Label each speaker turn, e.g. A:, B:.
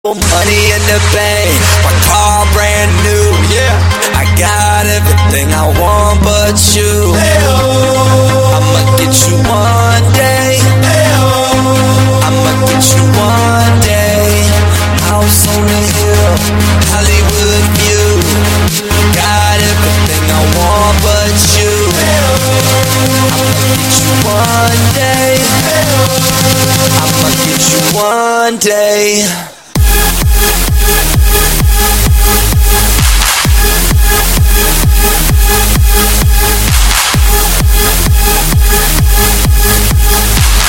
A: Money in the bank, my car brand new. Yeah, I got everything I want but you.